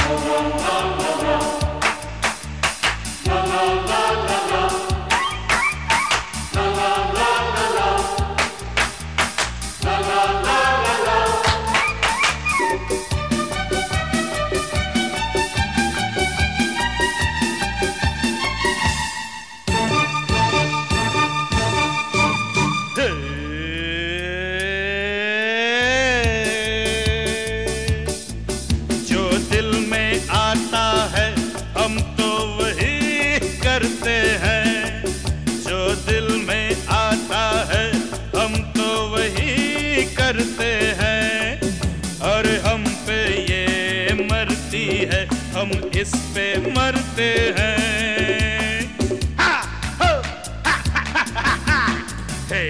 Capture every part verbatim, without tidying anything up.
करते हैं, जो दिल में आता है हम तो वही करते हैं। और हम पे ये मरती है, हम इस पे मरते हैं। हा, हो, हा, हा, हा, हा, हा। हे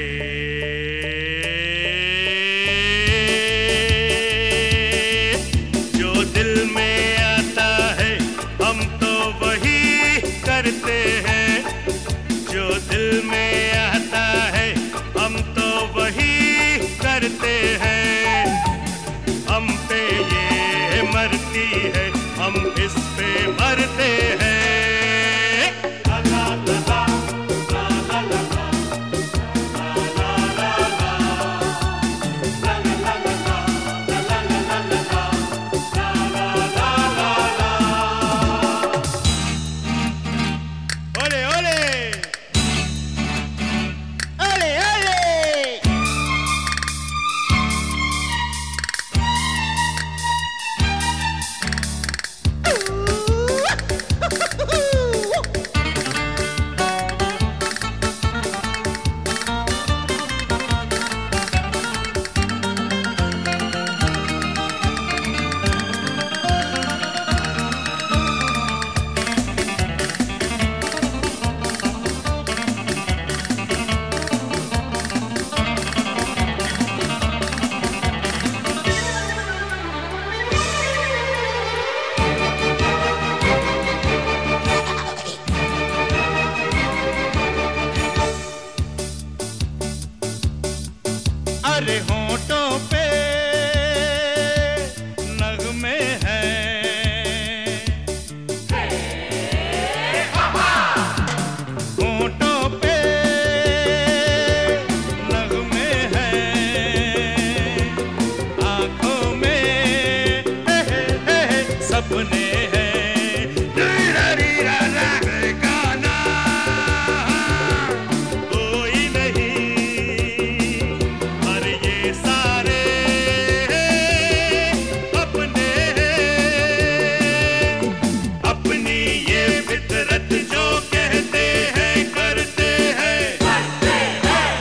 जो दिल में आता है हम तो वही करते हैं, जो दिल में आता है हम तो वही करते हैं। हम पे ये मरती है, हम इस पे मरते हैं। ला ला ला ला ला ला ला ला ला ला ला ला ला ओले ओले ओले ओले अरे होंठों पे नगमे हैं, होंठों पे नगमे हैं, आँखों में हे हे हे हे सपने हैं। रीरा रीरा रा गाना कोई नहीं, ये सारे अपने हैं, अपनी ये फितरत जो कहते हैं करते हैं, करते हैं।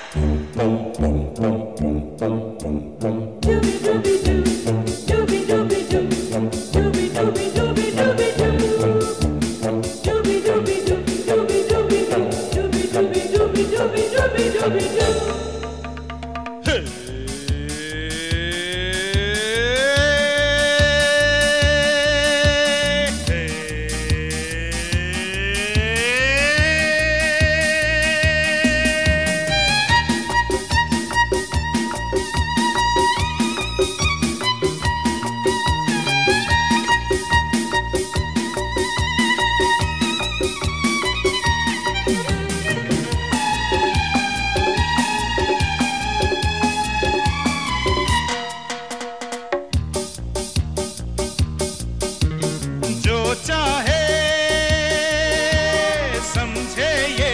चाहे समझे ये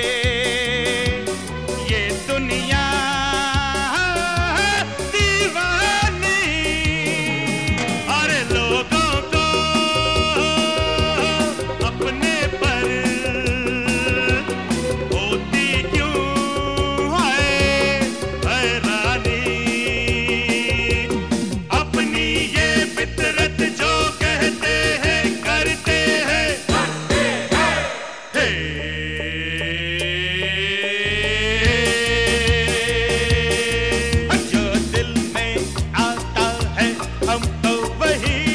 ये दुनिया दीवानी, अरे लोगों को अपने पर होती क्यों है हैरानी, अपनी ये फितरत जो कहते हैं करते हैं, करते हैं। हे जो दिल में आता है हम तो वही